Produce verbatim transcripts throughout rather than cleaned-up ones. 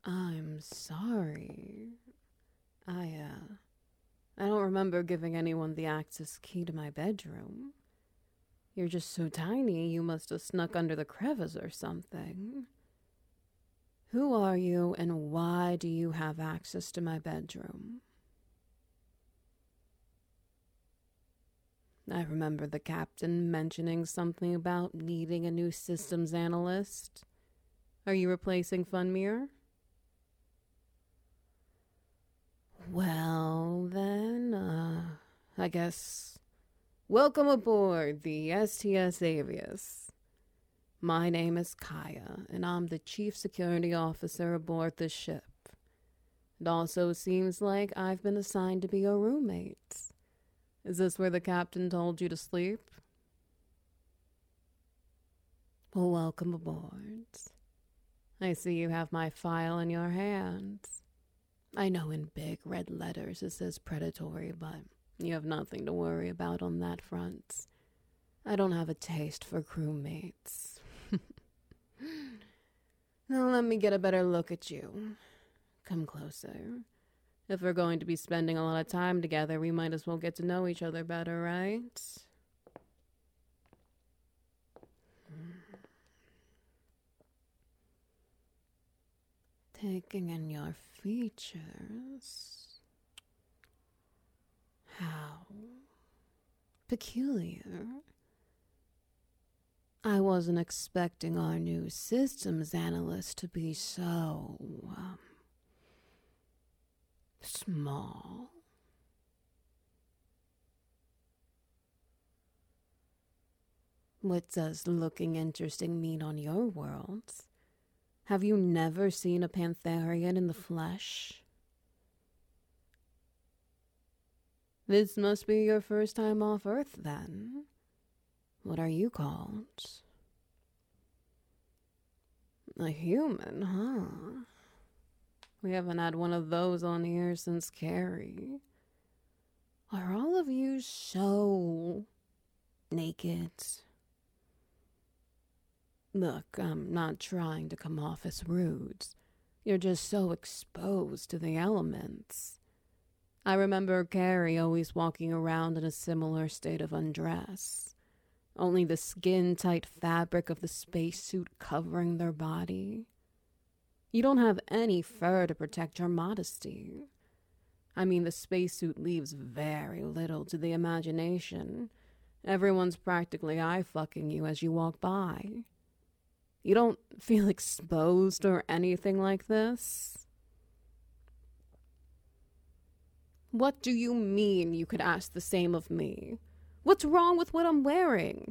I'm sorry. I, uh, I don't remember giving anyone the access key to my bedroom. You're just so tiny, you must have snuck under the crevice or something. Who are you, and why do you have access to my bedroom? I remember the captain mentioning something about needing a new systems analyst. Are you replacing Funmir? Well, then, uh, I guess. Welcome aboard the S T S Avius. My name is Kaya, and I'm the chief security officer aboard this ship. It also seems like I've been assigned to be your roommate. Is this where the captain told you to sleep? Well, welcome aboard. I see you have my file in your hands. I know in big red letters it says predatory, but you have nothing to worry about on that front. I don't have a taste for crewmates. Now let me get a better look at you. Come closer. If we're going to be spending a lot of time together, we might as well get to know each other better, right? Taking in your features. How peculiar. I wasn't expecting our new systems analyst to be so, um, small. What does looking interesting mean on your world? Have you never seen a Pantherian in the flesh? This must be your first time off Earth, then. What are you called? A human, huh? We haven't had one of those on here since Carrie. Are all of you so naked? Look, I'm not trying to come off as rude. You're just so exposed to the elements. I remember Carrie always walking around in a similar state of undress. Only the skin-tight fabric of the spacesuit covering their body. You don't have any fur to protect your modesty. I mean, the spacesuit leaves very little to the imagination. Everyone's practically eye-fucking you as you walk by. You don't feel exposed or anything like this? What do you mean you could ask the same of me? What's wrong with what I'm wearing?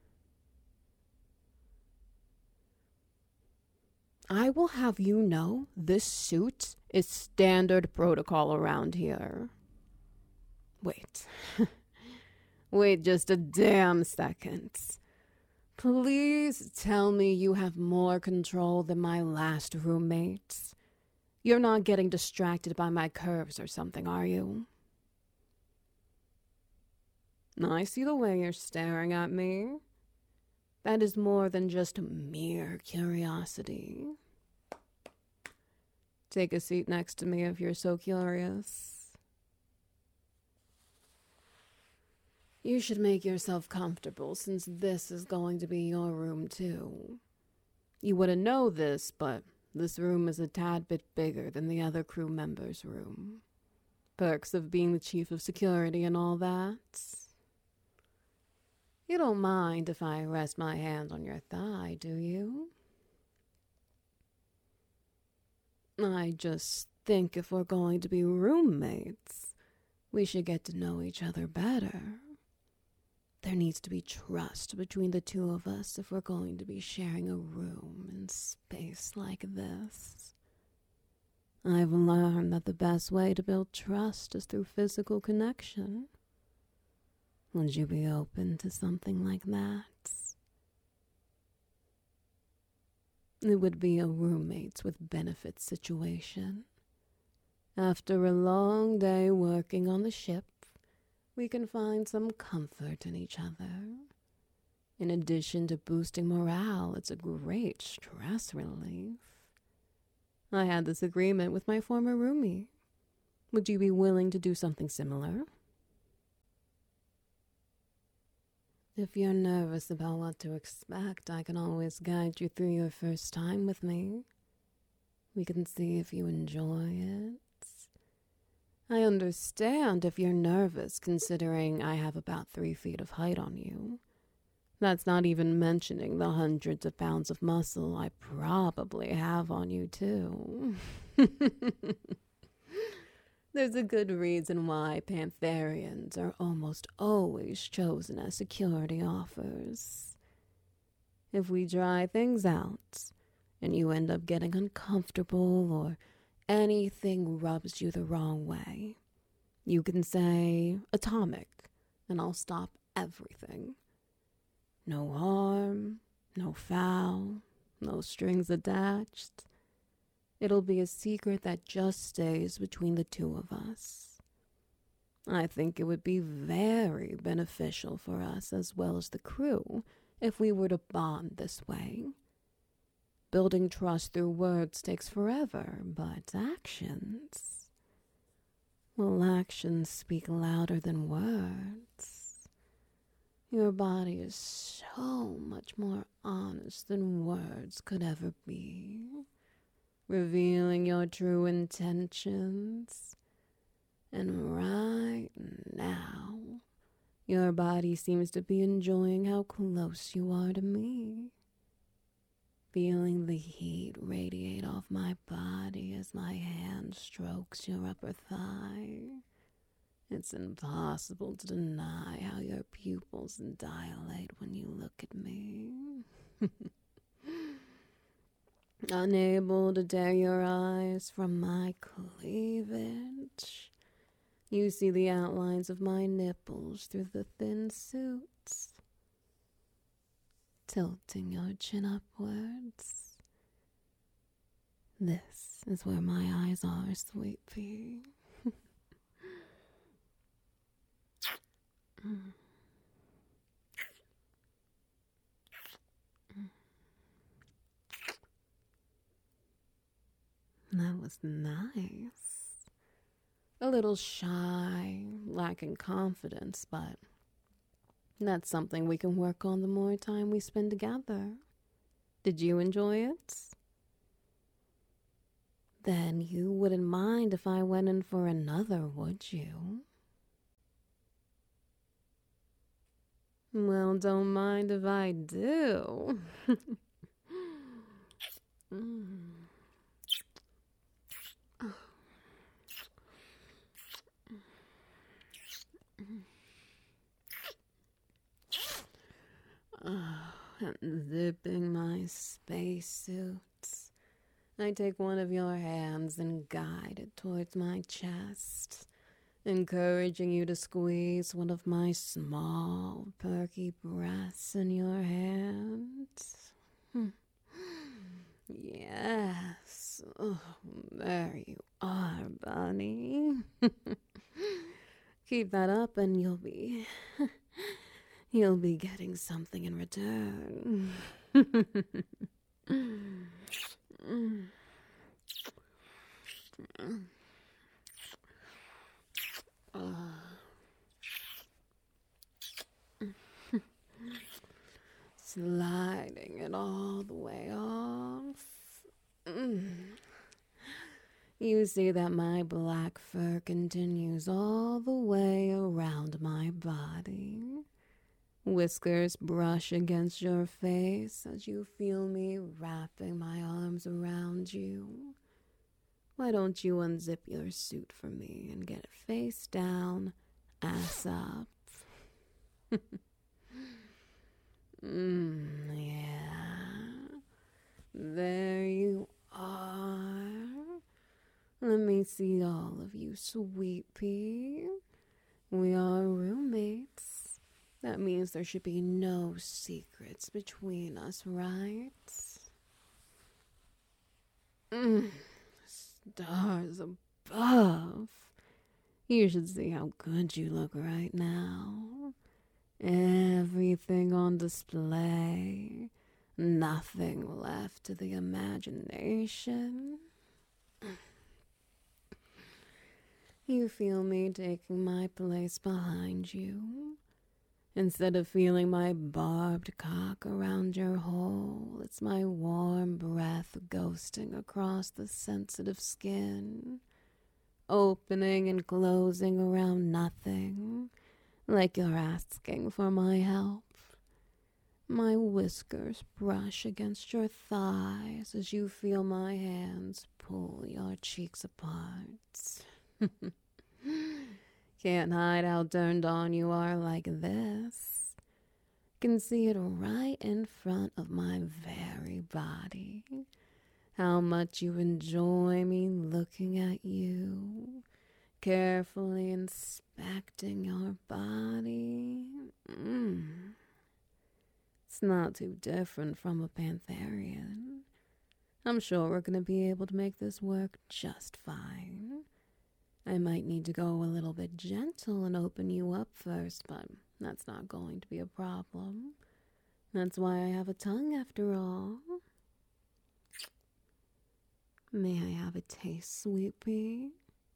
I will have you know this suit is standard protocol around here. Wait. Wait just a damn second. Please tell me you have more control than my last roommates. You're not getting distracted by my curves or something, are you? I see the way you're staring at me. That is more than just mere curiosity. Take a seat next to me if you're so curious. You should make yourself comfortable since this is going to be your room too. You wouldn't know this, but this room is a tad bit bigger than the other crew members' room. Perks of being the chief of security and all that. You don't mind if I rest my hand on your thigh, do you? I just think if we're going to be roommates, we should get to know each other better. There needs to be trust between the two of us if we're going to be sharing a room in space like this. I've learned that the best way to build trust is through physical connection. Would you be open to something like that? It would be a roommates with benefits situation. After a long day working on the ship, we can find some comfort in each other. In addition to boosting morale, it's a great stress relief. I had this agreement with my former roomie. Would you be willing to do something similar? If you're nervous about what to expect, I can always guide you through your first time with me. We can see if you enjoy it. I understand if you're nervous, considering I have about three feet of height on you. That's not even mentioning the hundreds of pounds of muscle I probably have on you, too. There's a good reason why Pantherians are almost always chosen as security offers. If we try things out, and you end up getting uncomfortable or anything rubs you the wrong way, you can say atomic, and I'll stop everything. No harm, no foul, no strings attached. It'll be a secret that just stays between the two of us. I think it would be very beneficial for us as well as the crew if we were to bond this way. Building trust through words takes forever, but actions... well, actions speak louder than words. Your body is so much more honest than words could ever be, revealing your true intentions. And right now, your body seems to be enjoying how close you are to me. Feeling the heat radiate off my body as my hand strokes your upper thigh. It's impossible to deny how your pupils dilate when you look at me. Unable to tear your eyes from my cleavage, you see the outlines of my nipples through the thin suits. Tilting your chin upwards. This is where my eyes are, sweet pea. mm. That was nice. A little shy, lacking confidence, but that's something we can work on the more time we spend together. Did you enjoy it? Then you wouldn't mind if I went in for another, would you? Well, don't mind if I do. mm. Oh, unzipping my spacesuit, I take one of your hands and guide it towards my chest, encouraging you to squeeze one of my small, perky breasts in your hands. Yes, oh, there you are, bunny. Keep that up and you'll be... You'll be getting something in return. Sliding it all the way off. You see that my black fur continues all the way around my body. Whiskers brush against your face as you feel me wrapping my arms around you. Why don't you unzip your suit for me and get it face down, ass up? mm, yeah. There you are. Let me see all of you, sweet pea. We are roommates. That means there should be no secrets between us, right? Mm, stars above. You should see how good you look right now. Everything on display. Nothing left to the imagination. You feel me taking my place behind you. Instead of feeling my barbed cock around your hole, it's my warm breath ghosting across the sensitive skin, opening and closing around nothing, like you're asking for my help. My whiskers brush against your thighs as you feel my hands pull your cheeks apart. Can't hide how turned on you are like this. Can see it right in front of my very body. How much you enjoy me looking at you, carefully inspecting your body. Mm. It's not too different from a Pantherian. I'm sure we're going to be able to make this work just fine. I might need to go a little bit gentle and open you up first, but that's not going to be a problem. That's why I have a tongue after all. May I have a taste, sweet pea?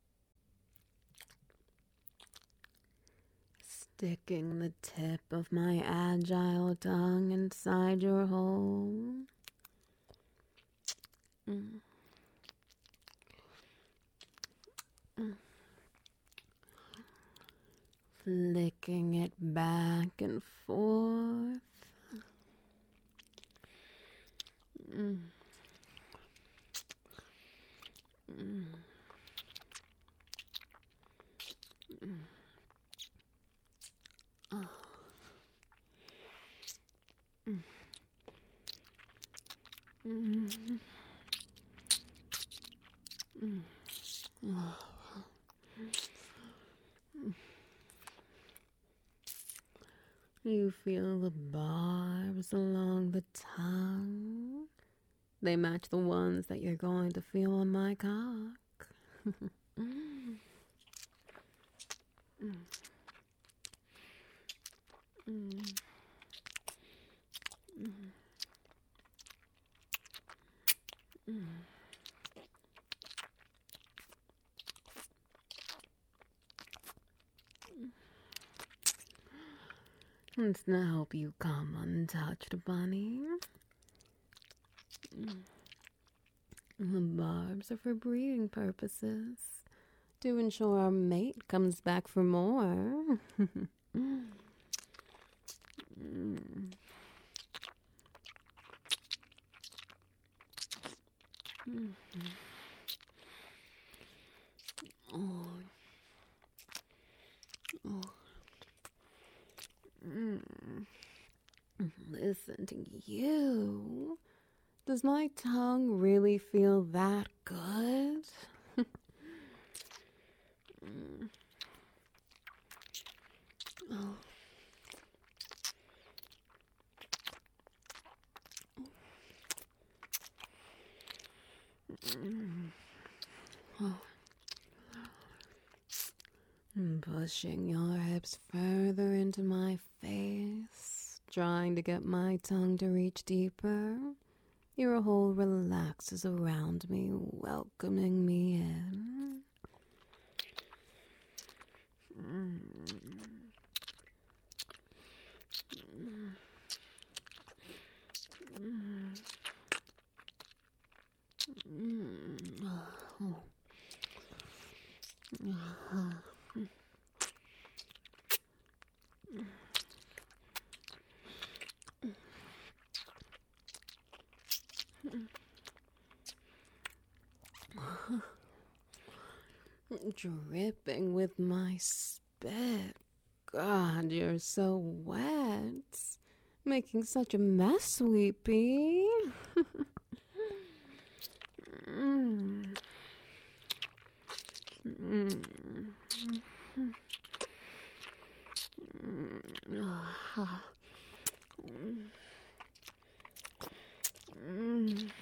Sticking the tip of my agile tongue inside your hole. Mm. Mm. Flicking it back and forth. Mm. Mm. Mm. Oh. Mm. Mm. Mm. Oh. You feel the barbs along the tongue. They match the ones that you're going to feel on my cock. Mm. Mm. Mm. Mm. Mm. Let's not help you come untouched, bunny. Mm. The barbs are for breeding purposes, to ensure our mate comes back for more. Mm. Mm. Mm. Oh. Oh. Mm. Listen to you. Does my tongue really feel that good? Mm. Oh. Mm. Oh. Pushing your hips further into my face, trying to get my tongue to reach deeper. Your whole relaxes around me, welcoming me in. Mm. Mm. Mm. Oh. Uh-huh. Dripping with my spit. God, you're so wet. Making such a mess, Sweepy. mm. Mm. Mm.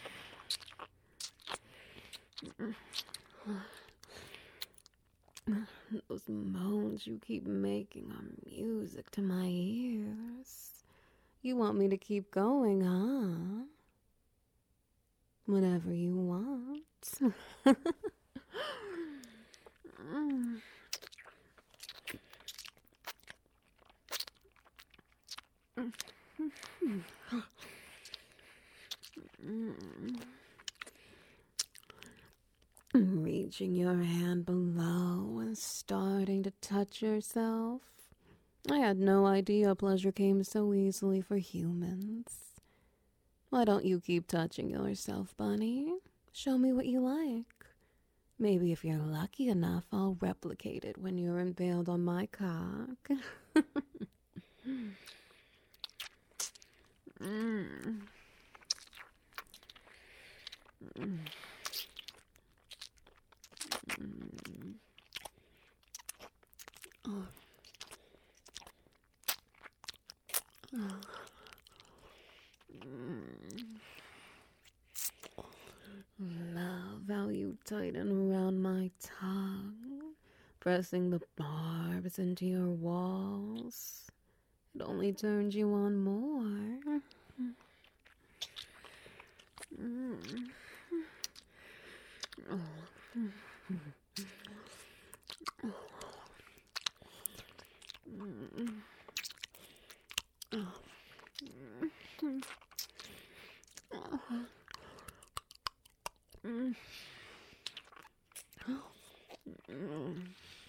Those moans you keep making are music to my ears. You want me to keep going, huh? Whatever you want. Reaching your hand below and starting to touch yourself. I had no idea pleasure came so easily for humans. Why don't you keep touching yourself, Bunny? Show me what you like. Maybe if you're lucky enough, I'll replicate it when you're impaled on my cock. mm. Mm. Mm. Oh. Oh. Mm. Love how you tighten around my tongue, pressing the barbs into your walls. It only turns you on more. Mm. Oh. Mm. Oh. Mm. Mm.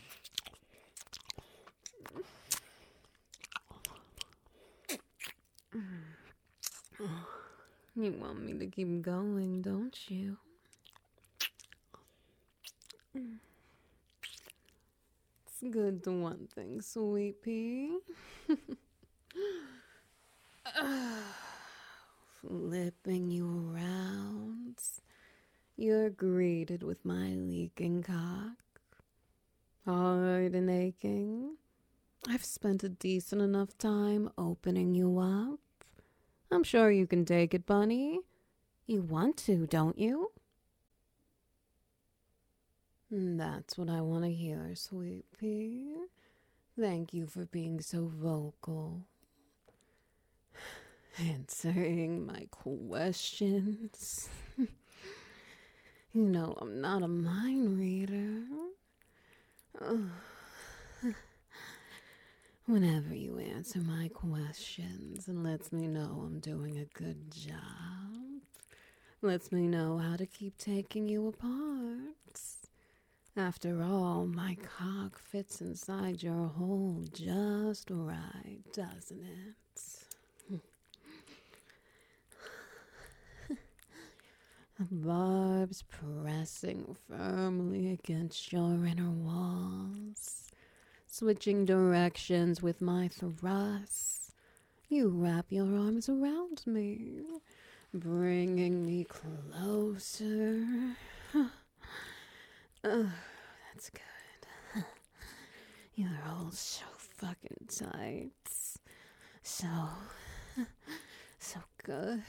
You want me to keep going, don't you? It's good to want things, sweet pea. Flipping you around, you're greeted with my leaking cock. Hard and aching. I've spent a decent enough time opening you up. I'm sure you can take it, Bunny. You want to, don't you? That's what I want to hear, sweet pea. Thank you for being so vocal. Answering my questions. You know, I'm not a mind reader. Whenever you answer my questions and lets me know I'm doing a good job, lets me know how to keep taking you apart. After all, my cock fits inside your hole just right, doesn't it? Barbs pressing firmly against your inner walls, switching directions with my thrusts. You wrap your arms around me, bringing me closer. Oh, that's good. You're all so fucking tight. So, so good.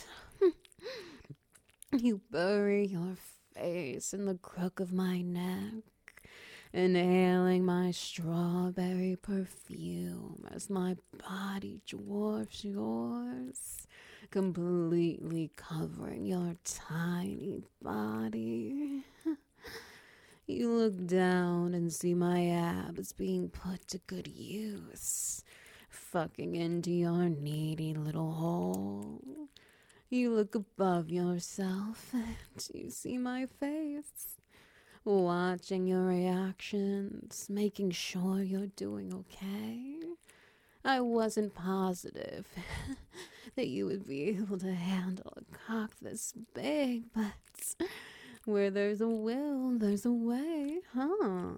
You bury your face in the crook of my neck, inhaling my strawberry perfume as my body dwarfs yours, completely covering your tiny body. You look down and see my abs being put to good use, fucking into your needy little hole. You look above yourself and you see my face, watching your reactions, making sure you're doing okay. I wasn't positive that you would be able to handle a cock this big, but where there's a will, there's a way, huh?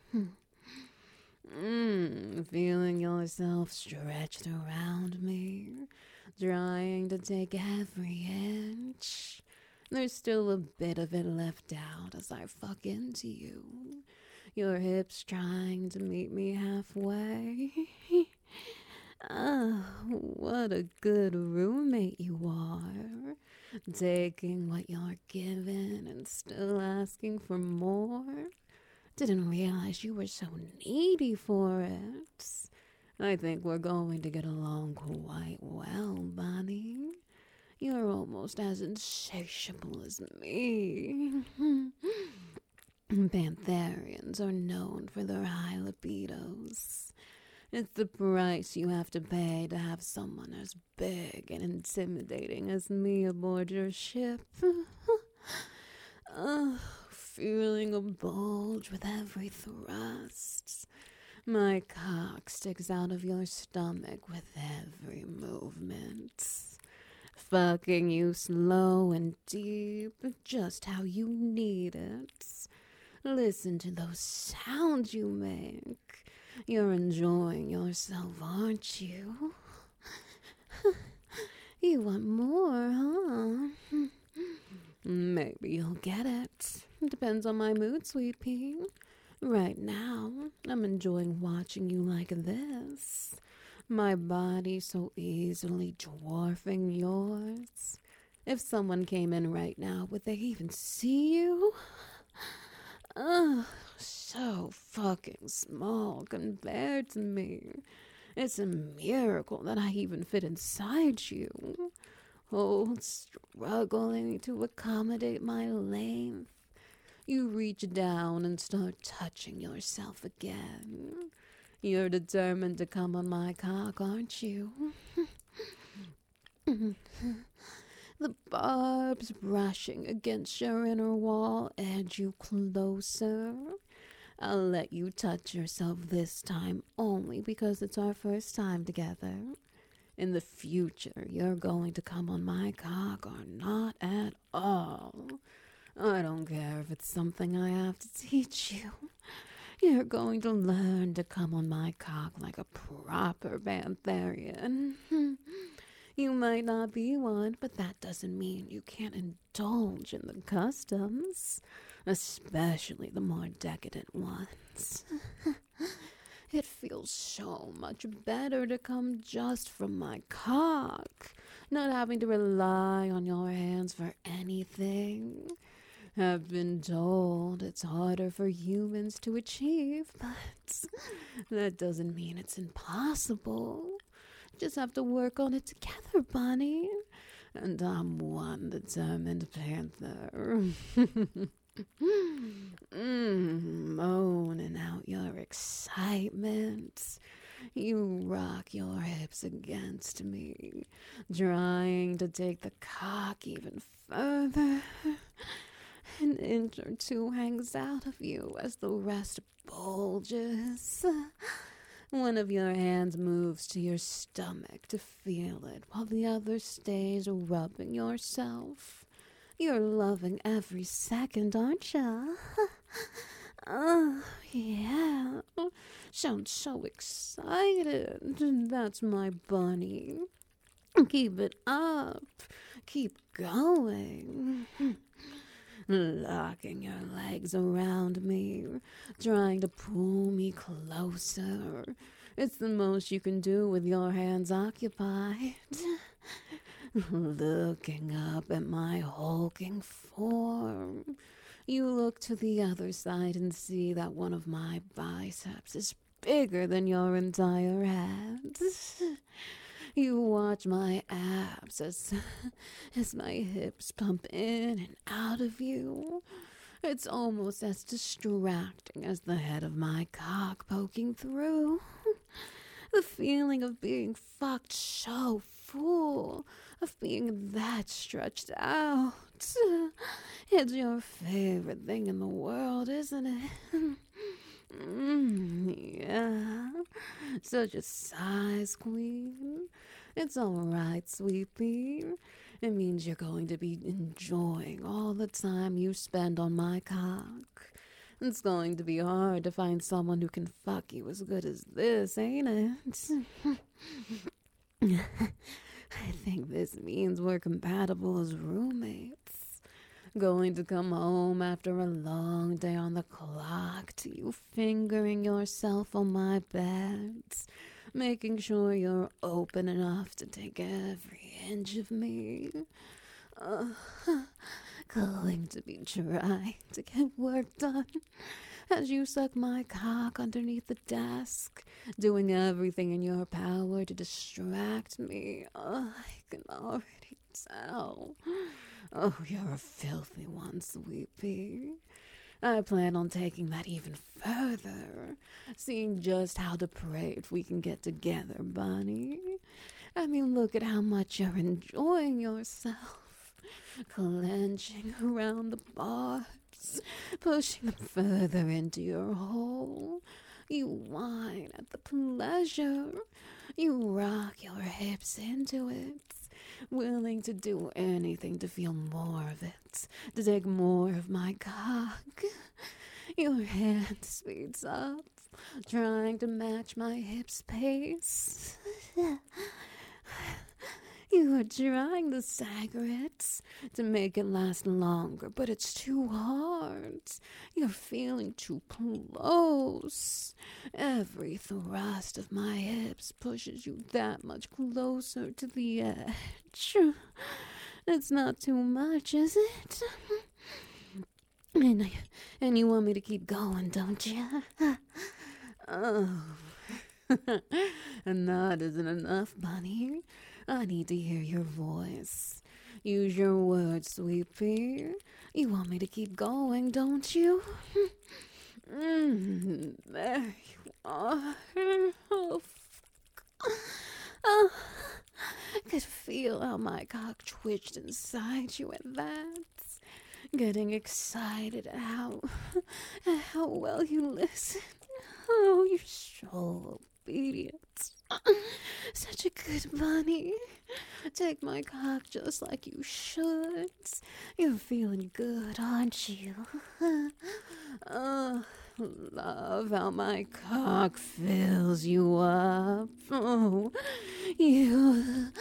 Mmm, feeling yourself stretched around me, trying to take every inch. There's still a bit of it left out as I fuck into you. Your hips trying to meet me halfway. Oh, what a good roommate you are. Taking what you're given and still asking for more. Didn't realize you were so needy for it. I think we're going to get along quite well, Bunny. You're almost almost as insatiable as me. Pantherians are known for their high libidos. It's the price you have to pay to have someone as big and intimidating as me aboard your ship. uh, feeling a bulge with every thrust. My cock sticks out of your stomach with every movement. Fucking you slow and deep, just how you need it. Listen to those sounds you make. You're enjoying yourself, aren't you? You want more, huh? Maybe you'll get it. Depends on my mood, sweet pea. Right now, I'm enjoying watching you like this. My body so easily dwarfing yours. If someone came in right now, would they even see you? Ugh, so fucking small compared to me. It's a miracle that I even fit inside you. Oh, struggling to accommodate my length. You reach down and start touching yourself again. You're determined to come on my cock, aren't you? The barbs brushing against your inner wall edge you closer. I'll let you touch yourself this time only because it's our first time together. In the future, you're going to come on my cock or not at all. I don't care if it's something I have to teach you. You're going to learn to come on my cock like a proper Pantherian. You might not be one, but that doesn't mean you can't indulge in the customs, especially the more decadent ones. It feels so much better to come just from my cock, not having to rely on your hands for anything. I've been told it's harder for humans to achieve, but that doesn't mean it's impossible. Just have to work on it together, Bunny. And I'm one determined panther. mm, moaning out your excitement. You rock your hips against me, trying to take the cock even further. An inch or two hangs out of you as the rest bulges. One of your hands moves to your stomach to feel it, while the other stays rubbing yourself. You're loving every second, aren't ya? Oh, yeah. Sounds so excited. That's my bunny. Keep it up. Keep going. Locking your legs around me, trying to pull me closer. It's the most you can do with your hands occupied. Looking up at my hulking form, you look to the other side and see that one of my biceps is bigger than your entire head. You watch my abs as, as my hips pump in and out of you. It's almost as distracting as the head of my cock poking through. The feeling of being fucked so full, of being that stretched out. It's your favorite thing in the world, isn't it? Mm, yeah, such a size queen. It's all right, sweet pea. It means you're going to be enjoying all the time you spend on my cock. It's going to be hard to find someone who can fuck you as good as this, ain't it? I think this means we're compatible as roommates. Going to come home after a long day on the clock to you fingering yourself on my bed, making sure you're open enough to take every inch of me. Uh, going to be trying to get work done as you suck my cock underneath the desk, doing everything in your power to distract me. Uh, I can already tell. Oh, you're a filthy one, sweetie. I plan on taking that even further, seeing just how depraved we can get together, Bunny. I mean, look at how much you're enjoying yourself, clenching around the barbs, pushing them further into your hole. You whine at the pleasure. You rock your hips into it, willing to do anything to feel more of it, to take more of my cock. Your hand speeds up, trying to match my hips' pace. You are trying the cigarettes to make it last longer, but it's too hard. You're feeling too close. Every thrust of my hips pushes you that much closer to the edge. It's not too much, is it? And, and you want me to keep going, don't you? Oh. And that isn't enough, Bunny. I need to hear your voice. Use your words, sweetie. You want me to keep going, don't you? Mm, there you are. Oh, fuck. Oh, I could feel how my cock twitched inside you at that. Getting excited at how, at how well you listen. Oh, you're so obedient. Such a good bunny. Take my cock just like you should. You're feeling good, aren't you? Oh, love how my cock fills you up. Oh, you.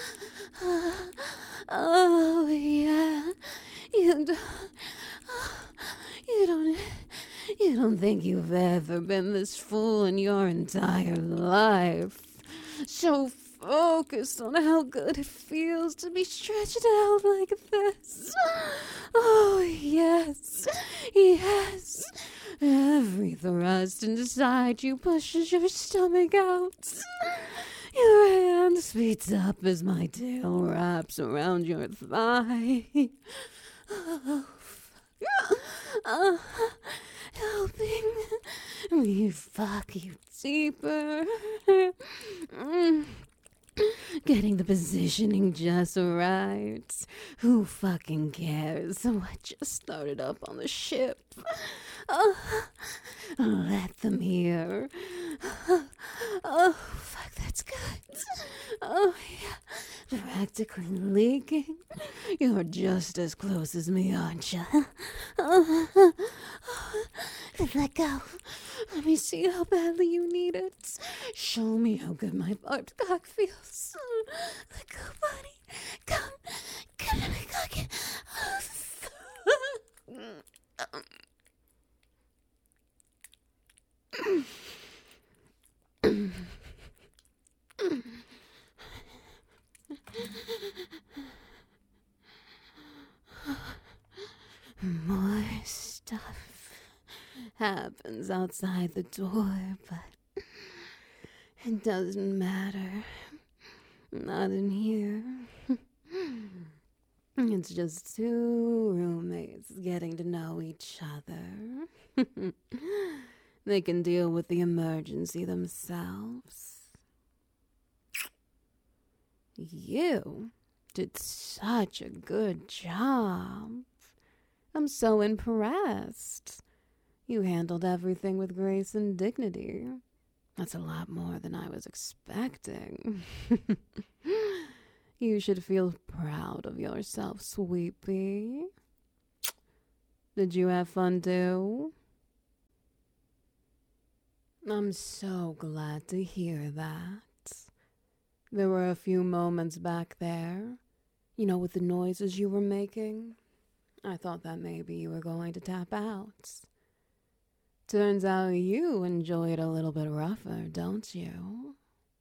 Oh, yeah. You don't. You don't. You don't think you've ever been this full in your entire life. So focused on how good it feels to be stretched out like this. Oh, yes, yes. Every thrust inside you pushes your stomach out. Your hand speeds up as my tail wraps around your thigh. Oh, uh, helping me fuck you deeper. Mm. Getting the positioning just right. Who fucking cares what just started up on the ship? Oh, let them hear. Oh, fuck, that's good. Oh, yeah, practically leaking. You're just as close as me, aren't you? Oh, oh, let go. Let me see how badly you need it. Show me how good my barbed cock feels. Let go, buddy. Come, come to my cock. More stuff happens outside the door, but it doesn't matter. Not in here. It's just two roommates getting to know each other. They can deal with the emergency themselves. You did such a good job. I'm so impressed. You handled everything with grace and dignity. That's a lot more than I was expecting. You should feel proud of yourself, sweetie. Did you have fun too? I'm so glad to hear that. There were a few moments back there, you know, with the noises you were making. I thought that maybe you were going to tap out. Turns out you enjoy it a little bit rougher, don't you?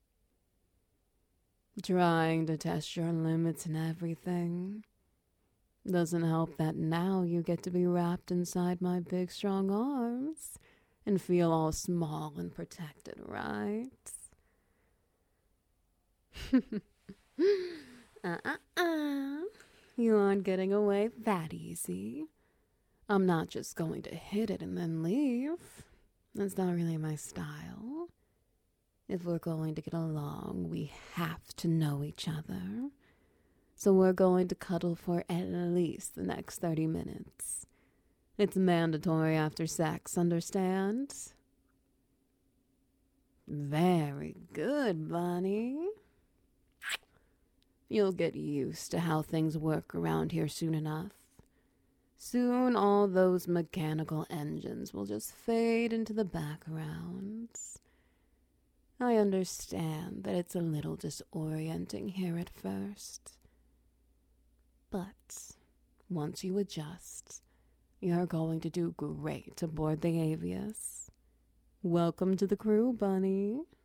Trying to test your limits and everything. Doesn't help that now you get to be wrapped inside my big strong arms and feel all small and protected, right? uh-uh-uh. You aren't getting away that easy. I'm not just going to hit it and then leave. That's not really my style. If we're going to get along, we have to know each other. So we're going to cuddle for at least the next thirty minutes. It's mandatory after sex, understand? Very good, Bunny. You'll get used to how things work around here soon enough. Soon all those mechanical engines will just fade into the background. I understand that it's a little disorienting here at first. But once you adjust, you're going to do great aboard the Avius. Welcome to the crew, Bunny.